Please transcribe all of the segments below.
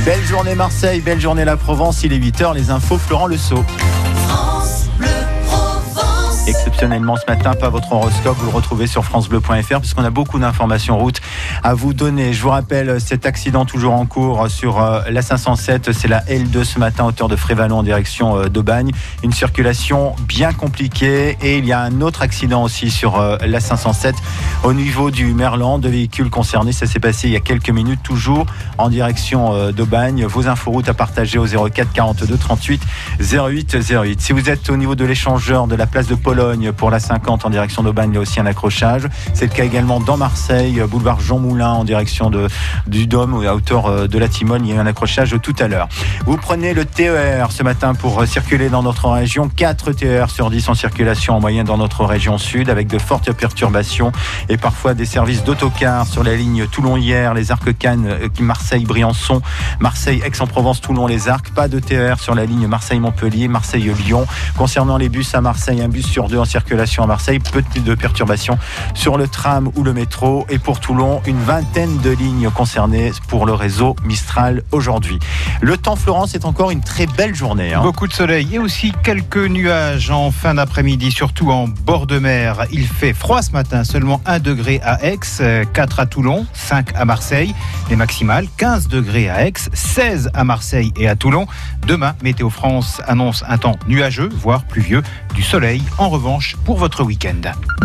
Belle journée Marseille, belle journée la Provence, il est 8h, les infos Florent Lesault. Exceptionnellement ce matin, pas votre horoscope, vous le retrouvez sur francebleu.fr puisqu'on a beaucoup d'informations route à vous donner. Je vous rappelle cet accident toujours en cours sur la 507, c'est la L2 ce matin, hauteur de Frévalon en direction d'Aubagne. Une circulation bien compliquée et il y a un autre accident aussi sur la 507 au niveau du Merlan, 2 véhicules concernés. Ça s'est passé il y a quelques minutes, toujours en direction d'Aubagne. Vos infos routes à partager au 04 42 38 08 08. Si vous êtes au niveau de l'échangeur de la place de Pologne pour la 50 en direction d'Aubagne, il y a aussi un accrochage. C'est le cas également dans Marseille, boulevard Jean Moulin en direction du Dôme, à hauteur de la Timone. Il y a eu un accrochage tout à l'heure. Vous prenez le TER ce matin pour circuler dans notre région. 4 TER sur 10 en circulation en moyenne dans notre région sud, avec de fortes perturbations et parfois des services d'autocar sur la ligne Toulon-Hyères, les Arcs-Cannes, Marseille-Briançon, Marseille-Aix-en-Provence, Toulon-les-Arcs. Pas de TER sur la ligne Marseille-Montpellier, Marseille-Lyon. Concernant les bus à Marseille, un bus sur 2 en circulation à Marseille, peu de perturbations sur le tram ou le métro. Et pour Toulon, une vingtaine de lignes concernées pour le réseau Mistral aujourd'hui. Le temps, Florence, est encore une très belle journée. Beaucoup de soleil et aussi quelques nuages en fin d'après-midi, surtout en bord de mer. Il fait froid ce matin, seulement 1 degré à Aix, 4 à Toulon, 5 à Marseille. Les maximales, 15 degrés à Aix, 16 à Marseille et à Toulon. Demain, Météo France annonce un temps nuageux, voire pluvieux, du soleil en revanche pour votre week-end.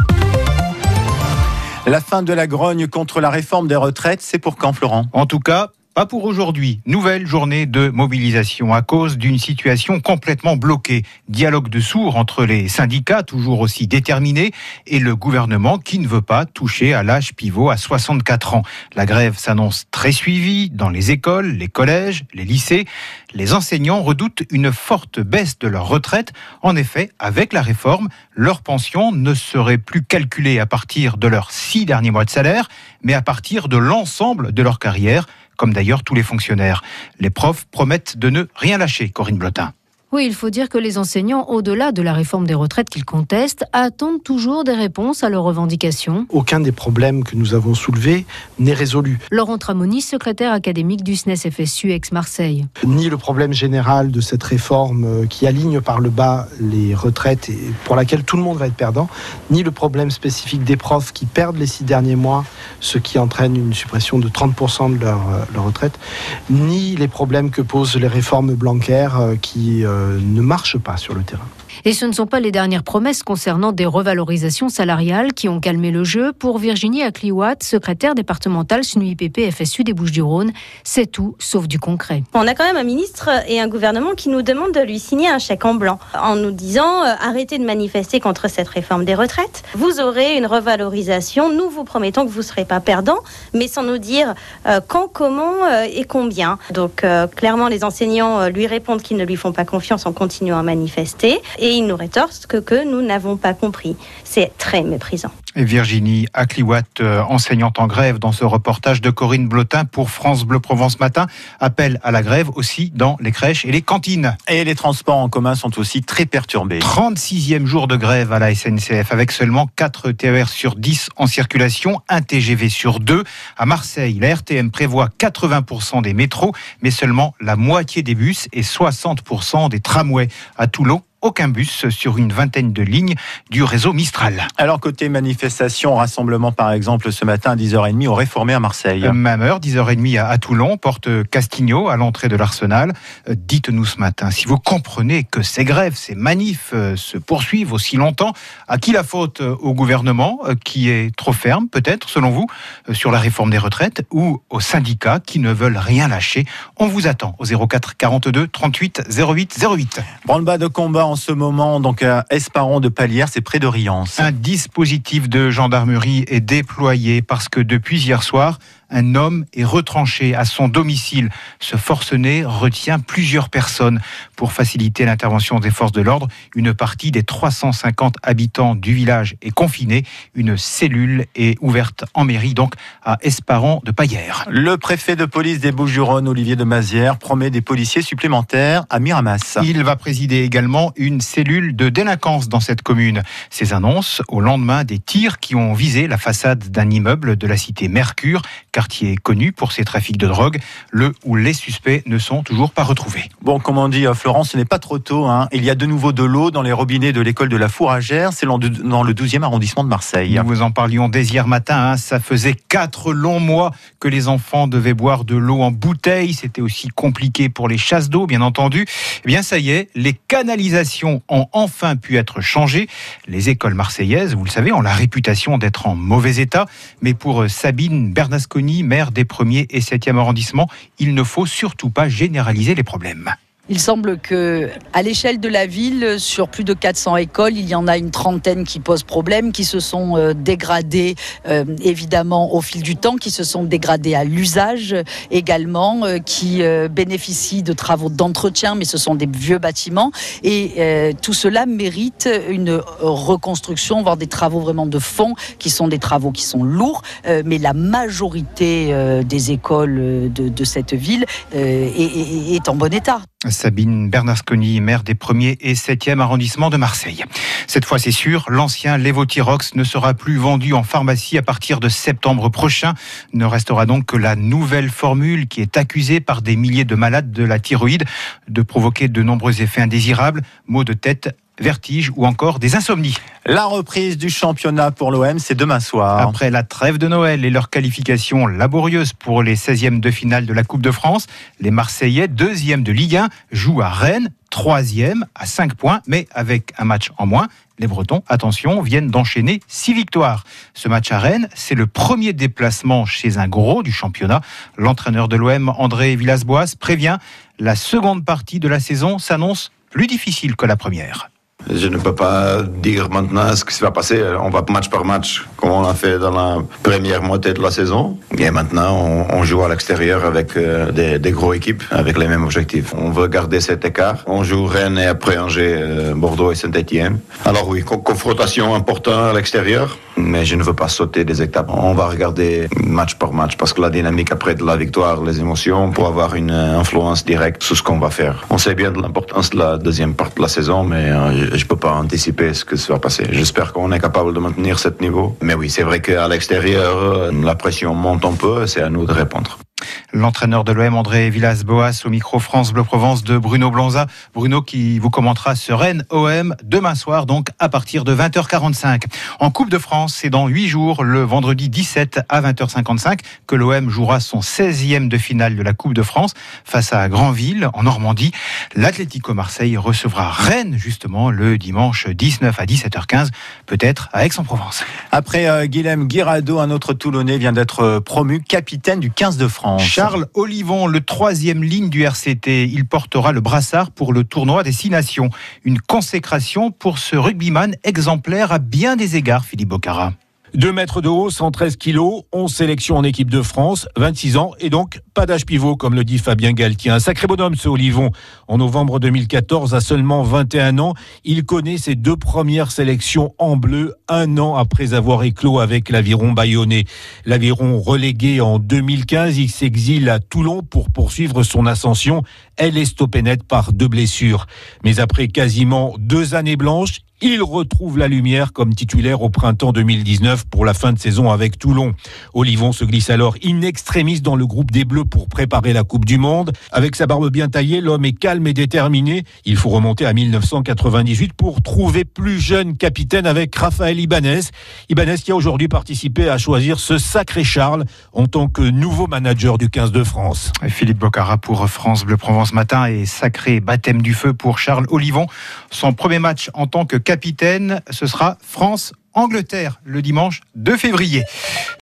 La fin de la grogne contre la réforme des retraites, c'est pour quand, Florent ? En tout cas, pas pour aujourd'hui. Nouvelle journée de mobilisation à cause d'une situation complètement bloquée. Dialogue de sourds entre les syndicats, toujours aussi déterminés, et le gouvernement qui ne veut pas toucher à l'âge pivot à 64 ans. La grève s'annonce très suivie dans les écoles, les collèges, les lycées. Les enseignants redoutent une forte baisse de leur retraite. En effet, avec la réforme, leur pension ne serait plus calculée à partir de leurs 6 derniers mois de salaire, mais à partir de l'ensemble de leur carrière, comme d'ailleurs tous les fonctionnaires. Les profs promettent de ne rien lâcher, Corinne Blotin. Oui, il faut dire que les enseignants, au-delà de la réforme des retraites qu'ils contestent, attendent toujours des réponses à leurs revendications. Aucun des problèmes que nous avons soulevés n'est résolu. Laurent Tramoni, secrétaire académique du SNES-FSU Aix-Marseille. Ni le problème général de cette réforme qui aligne par le bas les retraites et pour laquelle tout le monde va être perdant, ni le problème spécifique des profs qui perdent les 6 derniers mois, ce qui entraîne une suppression de 30% de leur retraite, ni les problèmes que posent les réformes Blanquer qui ne marche pas sur le terrain. Et ce ne sont pas les dernières promesses concernant des revalorisations salariales qui ont calmé le jeu. Pour Virginie Akliwat, secrétaire départementale SNUIPP FSU des Bouches-du-Rhône, c'est tout sauf du concret. On a quand même un ministre et un gouvernement qui nous demandent de lui signer un chèque en blanc en nous disant arrêtez de manifester contre cette réforme des retraites. Vous aurez une revalorisation. Nous vous promettons que vous ne serez pas perdants, mais sans nous dire quand, comment et combien. Donc clairement, les enseignants lui répondent qu'ils ne lui font pas confiance en continuant à manifester. Et il nous rétorque que nous n'avons pas compris. C'est très méprisant. Et Virginie Akliwat, enseignante en grève dans ce reportage de Corinne Blotin pour France Bleu Provence Matin, appelle à la grève aussi dans les crèches et les cantines. Et les transports en commun sont aussi très perturbés. 36e jour de grève à la SNCF avec seulement 4 TER sur 10 en circulation, 1 TGV sur 2. À Marseille, la RTM prévoit 80% des métros, mais seulement la moitié des bus et 60% des tramways. À Toulon, aucun bus sur une vingtaine de lignes du réseau Mistral. Alors côté manifestation, rassemblement par exemple ce matin à 10h30 au Réformé à Marseille. Même heure, 10h30 à Toulon, porte Castigno à l'entrée de l'Arsenal. Dites-nous ce matin, si vous comprenez que ces grèves, ces manifs se poursuivent aussi longtemps, à qui la faute ? Au gouvernement qui est trop ferme peut-être selon vous sur la réforme des retraites ou aux syndicats qui ne veulent rien lâcher ? On vous attend au 04 42 38 08 08. Branle-bas de combat en ce moment donc à Esparon de Palières, c'est près de Riance. Un dispositif de gendarmerie est déployé parce que depuis hier soir, un homme est retranché à son domicile. Ce forcené retient plusieurs personnes. Pour faciliter l'intervention des forces de l'ordre, une partie des 350 habitants du village est confinée. Une cellule est ouverte en mairie, donc à Esparon de Palières. Le préfet de police des Bouches-du-Rhône, Olivier de Mazières, promet des policiers supplémentaires à Miramas. Il va présider également une cellule de délinquance dans cette commune. Ces annonces au lendemain des tirs qui ont visé la façade d'un immeuble de la cité Mercure. quartier connu pour ses trafics de drogue. Le ou les suspects ne sont toujours pas retrouvés. Bon, comme on dit, Florence, ce n'est pas trop tôt. Il y a de nouveau de l'eau dans les robinets de l'école de la Fourragère. C'est dans le 12e arrondissement de Marseille. Nous vous en parlions dès hier matin. Ça faisait 4 longs mois que les enfants devaient boire de l'eau en bouteille. C'était aussi compliqué pour les chasses d'eau, bien entendu. Eh bien, ça y est, les canalisations ont enfin pu être changées. Les écoles marseillaises, vous le savez, ont la réputation d'être en mauvais état. Mais pour Sabine Bernasconi, maire des 1er et 7e arrondissements, il ne faut surtout pas généraliser les problèmes. Il semble qu'à l'échelle de la ville, sur plus de 400 écoles, il y en a une trentaine qui posent problème, qui se sont dégradées évidemment au fil du temps, qui se sont dégradées à l'usage également, qui bénéficient de travaux d'entretien, mais ce sont des vieux bâtiments. Et tout cela mérite une reconstruction, voire des travaux vraiment de fond, qui sont des travaux qui sont lourds. Mais la majorité des écoles de cette ville est en bon état. Sabine Bernasconi, maire des 1er et 7e arrondissements de Marseille. Cette fois, c'est sûr, l'ancien Levothyrox ne sera plus vendu en pharmacie à partir de septembre prochain. Ne restera donc que la nouvelle formule qui est accusée par des milliers de malades de la thyroïde de provoquer de nombreux effets indésirables, maux de tête, vertige ou encore des insomnies. La reprise du championnat pour l'OM, c'est demain soir. Après la trêve de Noël et leur qualification laborieuse pour les 16e de finale de la Coupe de France, les Marseillais, 2e de Ligue 1, jouent à Rennes, 3e à 5 points, mais avec un match en moins. Les Bretons, attention, viennent d'enchaîner 6 victoires. Ce match à Rennes, c'est le premier déplacement chez un gros du championnat. L'entraîneur de l'OM, André Villas-Boas, prévient, la seconde partie de la saison s'annonce plus difficile que la première. Je ne peux pas dire maintenant ce qui va passer. On va match par match, comme on l'a fait dans la première moitié de la saison. Et maintenant, on joue à l'extérieur avec des gros équipes, avec les mêmes objectifs. On veut garder cet écart. On joue Rennes et après Angers, Bordeaux et Saint-Etienne. Alors oui, confrontation importante à l'extérieur, mais je ne veux pas sauter des étapes. On va regarder match par match, parce que la dynamique après de la victoire, les émotions, pour avoir une influence directe sur ce qu'on va faire. On sait bien de l'importance de la deuxième partie de la saison, mais je ne peux pas anticiper ce que ça va passer. J'espère qu'on est capable de maintenir ce niveau. Mais oui, c'est vrai qu'à l'extérieur, la pression monte un peu, c'est à nous de répondre. L'entraîneur de l'OM, André Villas-Boas, au micro France Bleu Provence de Bruno Blanza. Bruno qui vous commentera ce Rennes-OM demain soir, donc à partir de 20h45. En Coupe de France, c'est dans 8 jours, le vendredi 17 à 20h55, que l'OM jouera son 16e de finale de la Coupe de France face à Granville, en Normandie. L'Atlético Marseille recevra Rennes, justement, le dimanche 19 à 17h15, peut-être à Aix-en-Provence. Après Guilhem Guirado, un autre Toulonnais vient d'être promu capitaine du 15 de France. Charles Olivon, le 3e ligne du RCT, il portera le brassard pour le tournoi des 6 nations. Une consécration pour ce rugbyman exemplaire à bien des égards, Philippe Bocara. 2 mètres de haut, 113 kilos, 11 sélections en équipe de France, 26 ans et donc pas d'âge pivot comme le dit Fabien Galtier. Un sacré bonhomme ce Olivon. En novembre 2014, à seulement 21 ans, il connaît ses 2 premières sélections en bleu, 1 an après avoir éclos avec l'Aviron bayonnais. L'Aviron relégué en 2015, il s'exile à Toulon pour poursuivre son ascension. Elle est stoppée net par 2 blessures. Mais après quasiment 2 années blanches, il retrouve la lumière comme titulaire au printemps 2019 pour la fin de saison avec Toulon. Olivon se glisse alors in extremis dans le groupe des Bleus pour préparer la Coupe du Monde. Avec sa barbe bien taillée, l'homme est calme et déterminé. Il faut remonter à 1998 pour trouver plus jeune capitaine avec Raphaël Ibanez. Ibanez qui a aujourd'hui participé à choisir ce sacré Charles en tant que nouveau manager du 15 de France. Philippe Bocara pour France Bleu Provence Matin et sacré baptême du feu pour Charles Olivon. Son premier match en tant que capitaine, ce sera France-Angleterre le dimanche 2 février.